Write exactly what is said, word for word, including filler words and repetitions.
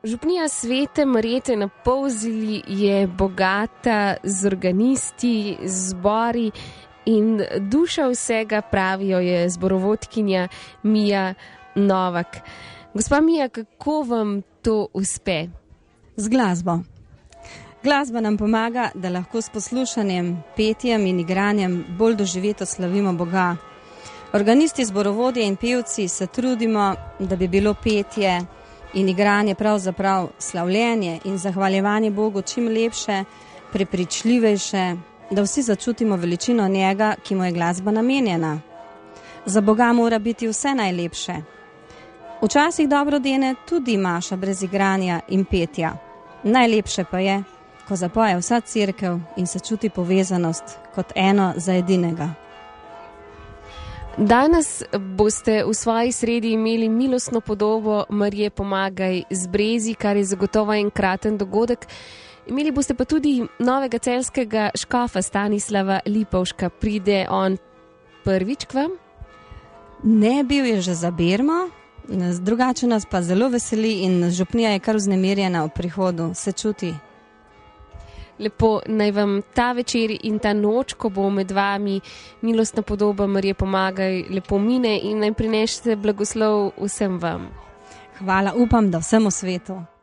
Župnija Svete Marjete na Polzeli je bogata z organisti, zbori in duša vsega, pravijo, je zborovodkinja Mija Novak. Gospa Mija, kako vam to uspe? Z glasbo. Glasba nam pomaga, da lahko s poslušanjem, petjem in igranjem bolj doživeto slavimo Boga. Organisti, zborovodje in pevci se trudimo, da bi bilo petje in igranje pravzaprav slavljenje in zahvaljevanje Bogu čim lepše, prepričljivejše, da vsi začutimo veličino njega, ki mu je glasba namenjena. Za Boga mora biti vse najlepše. Včasih dobro dene tudi maša brez igranja in petja. Najlepše pa je, ko zapoje vsa cerkev in se čuti povezanost kot eno za edinega. Danes boste v svoji sredi imeli milostno podobo Marije Pomagaj z Brezi, kar je zagotovo enkraten dogodek. Imeli boste pa tudi novega celjskega škofa Stanislava Lipovška. Pride on prvič k vam? Ne, bil je že za bermo, drugače nas pa zelo veseli in župnija je kar vznemirjena v prihodu, se čuti. Lepo, naj vam ta večer in ta noč, ko bo med vami milostna podoba Marije Pomagaj, lepo mine in naj prinesete blagoslov vsem vam. Hvala, upam, da vsemu svetu.